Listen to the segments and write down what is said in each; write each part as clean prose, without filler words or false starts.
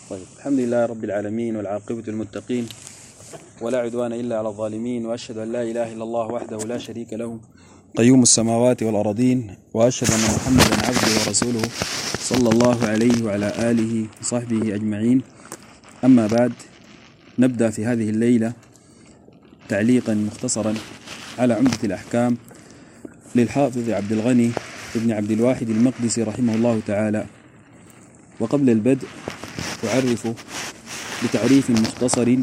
طيب، الحمد لله رب العالمين والعاقبة للمتقين ولا عدوان إلا على الظالمين، وأشهد أن لا إله إلا الله وحده لا شريك له قيوم السماوات والأراضين، وأشهد أن محمدا عبده ورسوله صلى الله عليه وعلى آله وصحبه أجمعين. أما بعد، نبدأ في هذه الليلة تعليقا مختصرا على عمدة الأحكام للحافظ عبد الغني ابن عبد الواحد المقدسي رحمه الله تعالى. وقبل البدء أعرف بتعريف مختصر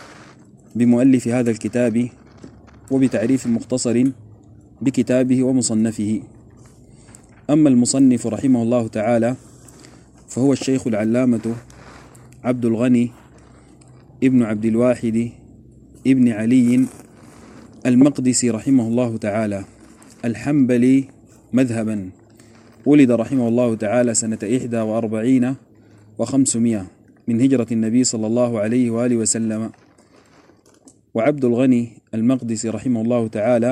بمؤلف هذا الكتاب، وبتعريف مختصر بكتابه ومصنفه. أما المصنف رحمه الله تعالى فهو الشيخ العلامة عبد الغني ابن عبد الواحد ابن علي المقدسي رحمه الله تعالى، الحنبلي مذهبا. ولد رحمه الله تعالى سنة 41 و500 من هجرة النبي صلى الله عليه وآله وسلم. وعبد الغني المقدسي رحمه الله تعالى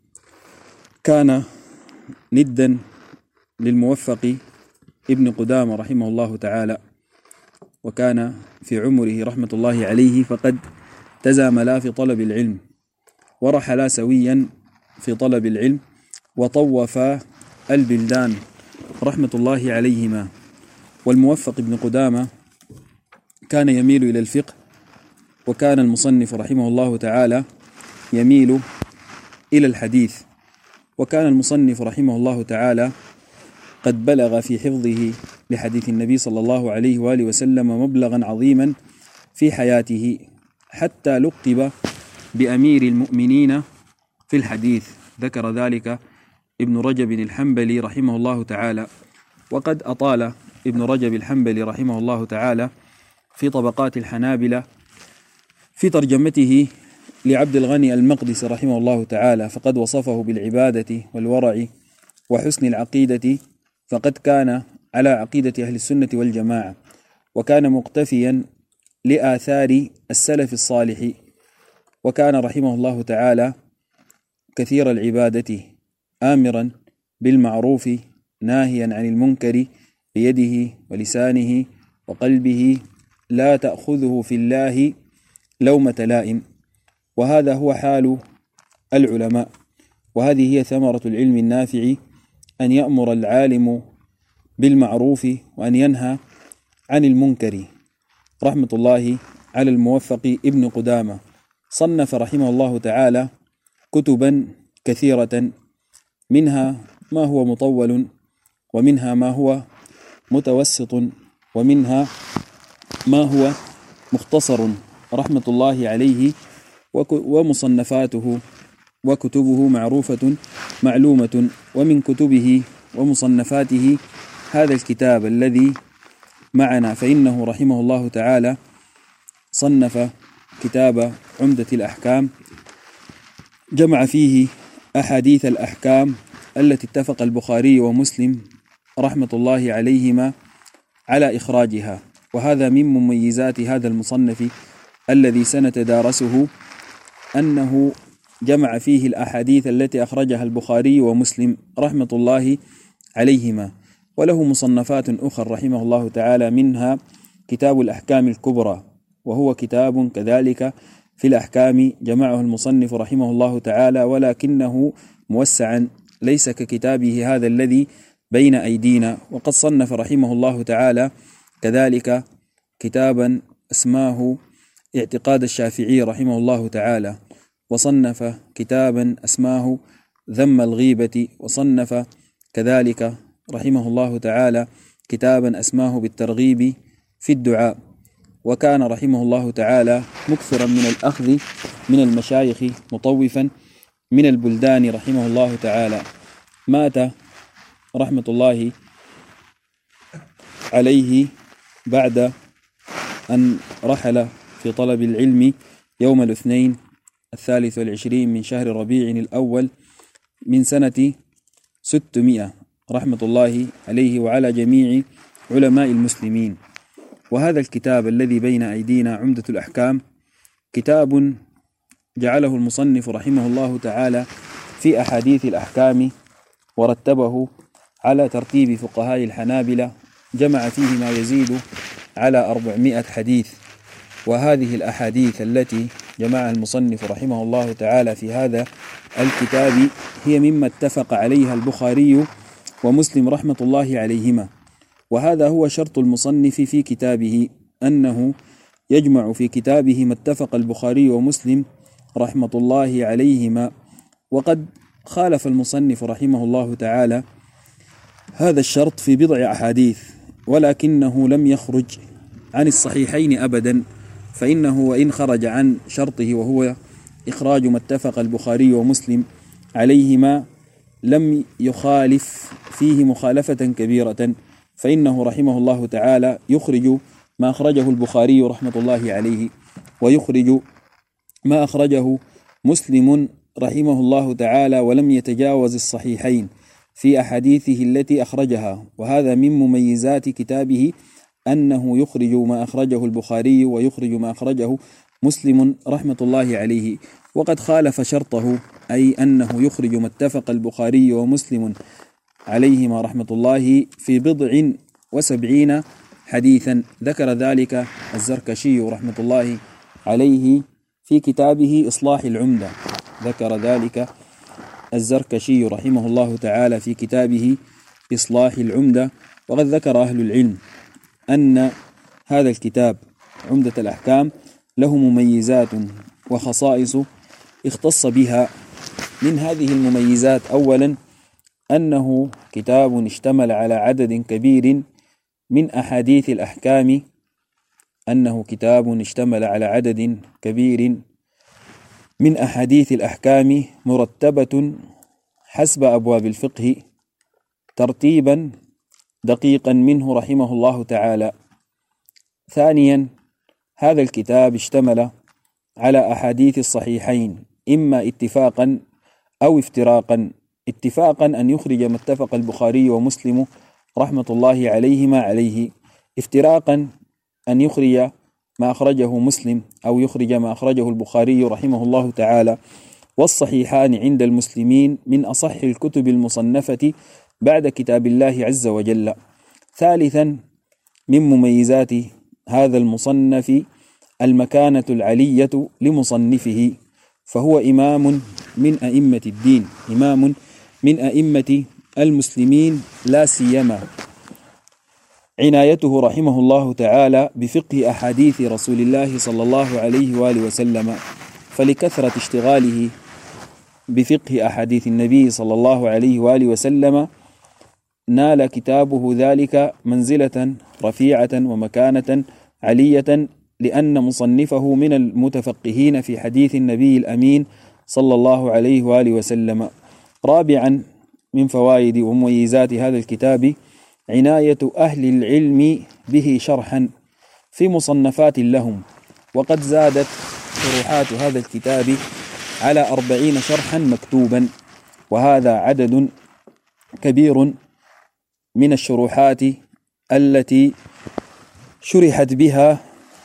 كان ندا للموفق ابن قدامة رحمه الله تعالى، وكان في عمره رحمة الله عليه فقد تزاملا في طلب العلم، ورحلا سويا في طلب العلم، وطوفا البلدان رحمة الله عليهما. والموفق ابن قدامة كان يميل إلى الفقه، وكان المصنف رحمه الله تعالى يميل إلى الحديث. وكان المصنف رحمه الله تعالى قد بلغ في حفظه لحديث النبي صلى الله عليه وآله وسلم مبلغا عظيما في حياته، حتى لقب بأمير المؤمنين في الحديث. ذكر ذلك ابن رجب الحنبلي رحمه الله تعالى. وقد أطال ابن رجب الحنبلي رحمه الله تعالى في طبقات الحنابلة في ترجمته لعبد الغني المقدسي رحمه الله تعالى، فقد وصفه بالعبادة والورع وحسن العقيدة، فقد كان على عقيدة أهل السنة والجماعة، وكان مقتفيا لآثار السلف الصالح، وكان رحمه الله تعالى كثير العبادة، آمرا بالمعروف ناهيا عن المنكر بيده ولسانه وقلبه، لا تأخذه في الله لومة لائم. وهذا هو حال العلماء، وهذه هي ثمرة العلم النافع، أن يأمر العالم بالمعروف وأن ينهى عن المنكر. رحمة الله على الموفق ابن قدامة. صنف رحمه الله تعالى كتبا كثيرة، منها ما هو مطول، ومنها ما هو متوسط، ومنها ما هو مختصر رحمة الله عليه. ومصنفاته وكتبه معروفة معلومة. ومن كتبه ومصنفاته هذا الكتاب الذي معنا، فإنه رحمه الله تعالى صنف كتاب عمدة الأحكام، جمع فيه أحاديث الأحكام التي اتفق البخاري ومسلم رحمة الله عليهما على إخراجها. وهذا من مميزات هذا المصنف الذي سنتدارسه، أنه جمع فيه الأحاديث التي أخرجها البخاري ومسلم رحمة الله عليهما. وله مصنفات أخرى رحمه الله تعالى، منها كتاب الأحكام الكبرى، وهو كتاب كذلك في الأحكام جمعه المصنف رحمه الله تعالى، ولكنه موسعا ليس ككتابه هذا الذي بين أيدينا. وقد صنف رحمه الله تعالى كذلك كتابا اسماه اعتقاد الشافعي رحمه الله تعالى، وصنف كتابا اسماه ذم الغيبة، وصنف كذلك رحمه الله تعالى كتابا اسماه بالترغيب في الدعاء. وكان رحمه الله تعالى مكثرا من الأخذ من المشايخ مطوفا من البلدان رحمه الله تعالى. مات رحمة الله عليه بعد أن رحل في طلب العلم يوم الاثنين 23 من شهر ربيع الأول من سنة 600 رحمة الله عليه وعلى جميع علماء المسلمين. وهذا الكتاب الذي بين أيدينا عمدة الأحكام كتاب جعله المصنف رحمه الله تعالى في أحاديث الأحكام، ورتبه على ترتيب فقهاء الحنابلة، جمع فيه ما يزيد على 400 حديث. وهذه الأحاديث التي جمعها المصنف رحمه الله تعالى في هذا الكتاب هي مما اتفق عليها البخاري ومسلم رحمة الله عليهما. وهذا هو شرط المصنف في كتابه، أنه يجمع في كتابه ما اتفق البخاري ومسلم رحمة الله عليهما. وقد خالف المصنف رحمه الله تعالى هذا الشرط في بضع أحاديث، ولكنه لم يخرج عن الصحيحين أبدا، فإنه وإن خرج عن شرطه وهو إخراج ما اتفق البخاري ومسلم عليهما لم يخالف فيه مخالفة كبيرة، فإنه رحمه الله تعالى يخرج ما أخرجه البخاري رحمة الله عليه، ويخرج ما أخرجه مسلم رحمه الله تعالى، ولم يتجاوز الصحيحين في أحاديثه التي أخرجها. وهذا من مميزات كتابه أنه يخرج ما أخرجه البخاري ويخرج ما أخرجه مسلم رحمة الله عليه. وقد خالف شرطه، أي أنه يخرج ما اتفق البخاري ومسلم عليهما رحمة الله في 70 حديثا. ذكر ذلك الزركشي رحمة الله عليه في كتابه إصلاح العمدة. ذكر ذلك الزركشي رحمه الله تعالى في كتابه إصلاح العمدة. وقد ذكر أهل العلم أن هذا الكتاب عمدة الأحكام له مميزات وخصائص اختص بها. من هذه المميزات أولا أنه كتاب اشتمل على عدد كبير من أحاديث الأحكام، أنه كتاب اشتمل على عدد كبير من أحاديث الأحكام مرتبة حسب أبواب الفقه ترتيبا دقيقا منه رحمه الله تعالى. ثانيا هذا الكتاب اشتمل على أحاديث الصحيحين إما اتفاقا أو افتراقا. اتفاقا أن يخرج ما اتفق البخاري ومسلم رحمة الله عليهما عليه، افتراقا أن يخرج ما أخرجه مسلم أو يخرج ما أخرجه البخاري رحمه الله تعالى. والصحيحان عند المسلمين من أصح الكتب المصنفة بعد كتاب الله عز وجل. ثالثا من مميزات هذا المصنف المكانة العلية لمصنفه، فهو إمام من أئمة الدين، إمام من أئمة المسلمين، لا سيما عنايته رحمه الله تعالى بفقه أحاديث رسول الله صلى الله عليه وآله وسلم. فلكثرة اشتغاله بفقه أحاديث النبي صلى الله عليه وآله وسلم نال كتابه ذلك منزلة رفيعة ومكانة علية، لأن مصنفه من المتفقهين في حديث النبي الأمين صلى الله عليه وآله وسلم. رابعا من فوائد ومميزات هذا الكتاب عناية أهل العلم به شرحا في مصنفات لهم. وقد زادت شروحات هذا الكتاب على 40 شرحا مكتوبا، وهذا عدد كبير من الشروحات التي شرحت بها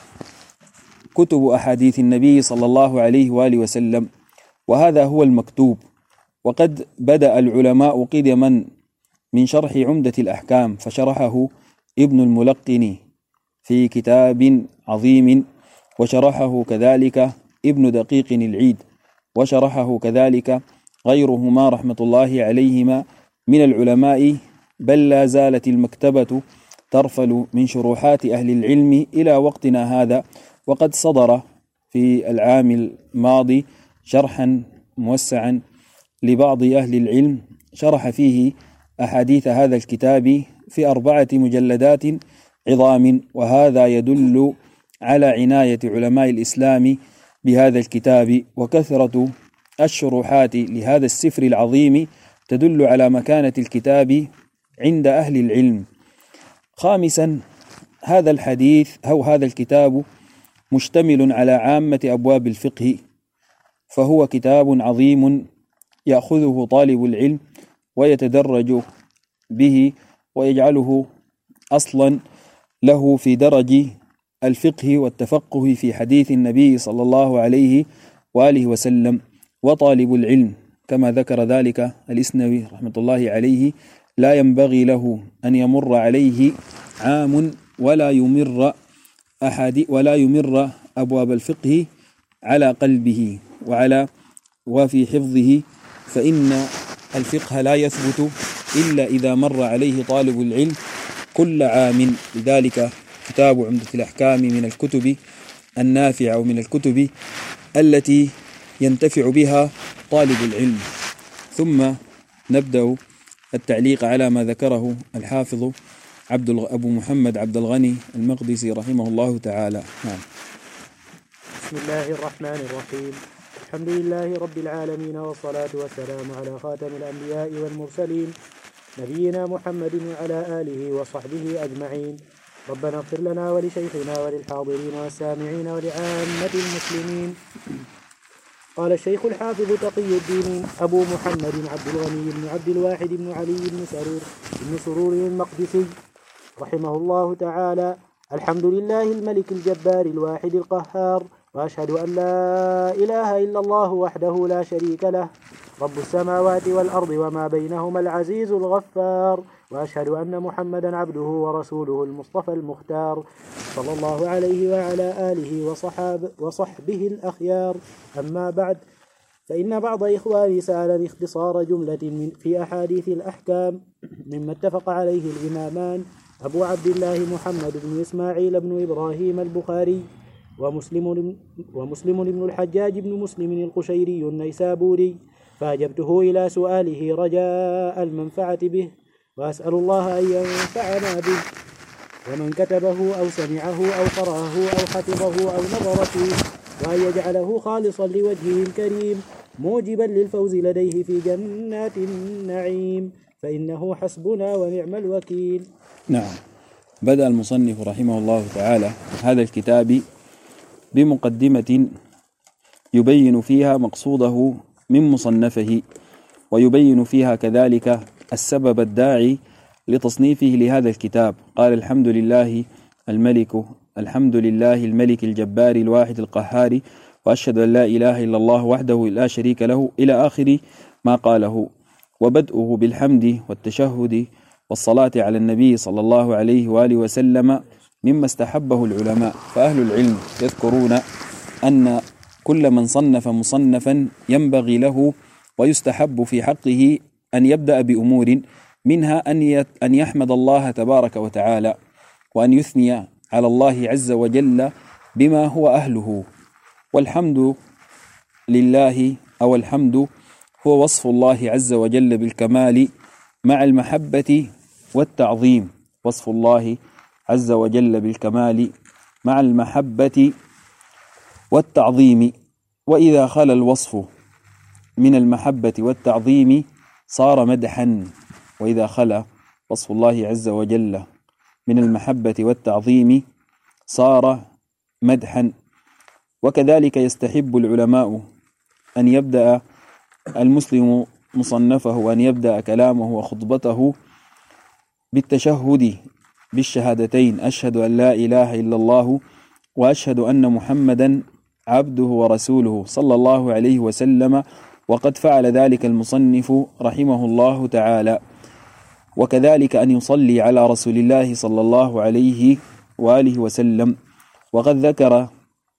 كتب أحاديث النبي صلى الله عليه وآله وسلم، وهذا هو المكتوب. وقد بدأ العلماء قدما من شرح عمدة الأحكام، فشرحه ابن الملقن في كتاب عظيم، وشرحه كذلك ابن دقيق العيد، وشرحه كذلك غيرهما رحمة الله عليهما من العلماء، بل لا زالت المكتبة ترفل من شروحات أهل العلم إلى وقتنا هذا. وقد صدر في العام الماضي شرحا موسعا لبعض أهل العلم شرح فيه أحاديث هذا الكتاب في 4 مجلدات عظام، وهذا يدل على عناية علماء الإسلام بهذا الكتاب. وكثرة الشروحات لهذا السفر العظيم تدل على مكانة الكتاب عند أهل العلم. خامسا هذا الحديث أو هذا الكتاب مشتمل على عامة أبواب الفقه، فهو كتاب عظيم يأخذه طالب العلم ويتدرج به ويجعله أصلا له في درج الفقه والتفقه في حديث النبي صلى الله عليه وآله وسلم. وطالب العلم كما ذكر ذلك الإسنوي رحمة الله عليه لا ينبغي له أن يمر عليه عام ولا يمر أبواب الفقه على قلبه وفي حفظه، فإن الفقه لا يثبت إلا إذا مر عليه طالب العلم كل عام. لذلك كتاب عمدة الأحكام من الكتب النافعة ومن الكتب التي ينتفع بها طالب العلم. ثم نبدأ التعليق على ما ذكره الحافظ أبو محمد عبد الغني المقدسي رحمه الله تعالى. بسم الله الرحمن الرحيم. الحمد لله رب العالمين، والصلاة والسلام على خاتم الأنبياء والمرسلين نبينا محمد وعلى آله وصحبه أجمعين. ربنا اغفر لنا ولشيخنا وللحاضرين والسامعين ولعامة المسلمين. قال الشيخ الحافظ تقي الدين أبو محمد عبد الغني بن عبد الواحد بن علي بن سرور المقدسي رحمه الله تعالى: الحمد لله الملك الجبار الواحد القهار، وأشهد أن لا إله إلا الله وحده لا شريك له، رب السماوات والأرض وما بينهما العزيز الغفار، وأشهد أن محمدا عبده ورسوله المصطفى المختار، صلى الله عليه وعلى آله وصحبه الأخيار. أما بعد، فإن بعض إخواني سألني اختصار جملة في أحاديث الأحكام مما اتفق عليه الإمامان أبو عبد الله محمد بن إسماعيل بن إبراهيم البخاري ومسلم بن الحجاج بن مسلم القشيري النيسابوري، فأجبته إلى سؤاله رجاء المنفعة به، وأسأل الله أن ينفعنا به، ومن كتبه أو سمعه أو قرأه أو حفظه أو نظر فيه، وأن يجعله خالصا لوجهه الكريم موجبا للفوز لديه في جنات النعيم، فإنه حسبنا ونعم الوكيل. نعم. بدأ المصنف رحمه الله تعالى هذا الكتاب بمقدمة يبين فيها مقصوده من مصنفه، ويبين فيها كذلك السبب الداعي لتصنيفه لهذا الكتاب. قال: الحمد لله الملك الجبار الواحد القهار، وأشهد أن لا إله إلا الله وحده لا شريك له، إلى آخر ما قاله. وبدءه بالحمد والتشهد والصلاة على النبي صلى الله عليه وآله وسلم مما استحبه العلماء. فأهل العلم يذكرون أن كل من صنف مصنفا ينبغي له ويستحب في حقه أن يبدأ بأمور، منها أن يحمد الله تبارك وتعالى، وأن يثني على الله عز وجل بما هو أهله. والحمد لله أو الحمد هو وصف الله عز وجل بالكمال مع المحبة والتعظيم. وصف الله عز وجل بالكمال مع المحبة والتعظيم. وإذا خلا الوصف من المحبة والتعظيم صار مدحا. وإذا خلا وصف الله عز وجل من المحبة والتعظيم صار مدحا. وكذلك يستحب العلماء أن يبدأ المسلم مصنفه وأن يبدأ كلامه وخطبته بالتشهد بالشهادتين: أشهد أن لا إله إلا الله وأشهد أن محمدا عبده ورسوله صلى الله عليه وسلم. وقد فعل ذلك المصنف رحمه الله تعالى. وكذلك أن يصلي على رسول الله صلى الله عليه وآله وسلم. وقد ذكر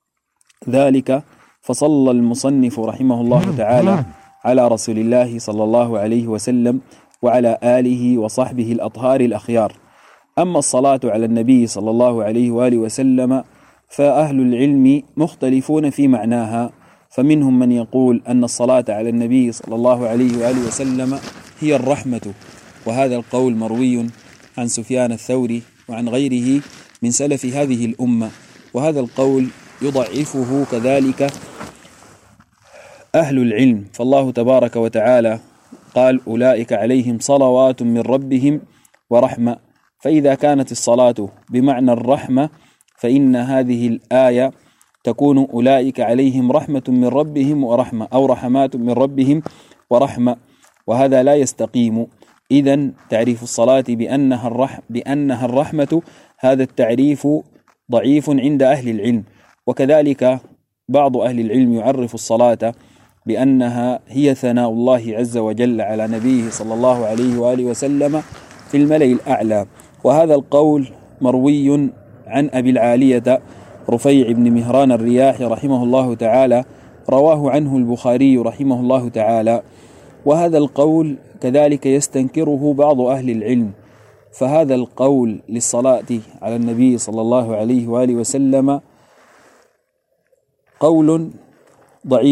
ذلك فصلى المصنف رحمه الله تعالى على رسول الله صلى الله عليه وسلم وعلى آله وصحبه الأطهار الأخيار. أما الصلاة على النبي صلى الله عليه وآله وسلم فأهل العلم مختلفون في معناها، فمنهم من يقول أن الصلاة على النبي صلى الله عليه وآله وسلم هي الرحمة، وهذا القول مروي عن سفيان الثوري وعن غيره من سلف هذه الأمة، وهذا القول يضعفه كذلك أهل العلم. فالله تبارك وتعالى قال: أولئك عليهم صلوات من ربهم ورحمة. فإذا كانت الصلاة بمعنى الرحمة فإن هذه الآية تكون أولئك عليهم رحمة من ربهم ورحمة، أو رحمات من ربهم ورحمة، وهذا لا يستقيم. إذن تعريف الصلاة بأنها الرحمة هذا التعريف ضعيف عند أهل العلم. وكذلك بعض أهل العلم يعرف الصلاة بأنها هي ثناء الله عز وجل على نبيه صلى الله عليه وآله وسلم في الملأ الأعلى، وهذا القول مروي عن أبي العالية رفيع بن مهران الرياحي رحمه الله تعالى، رواه عنه البخاري رحمه الله تعالى. وهذا القول كذلك يستنكره بعض أهل العلم، فهذا القول للصلاة على النبي صلى الله عليه وآله وسلم قول ضعيف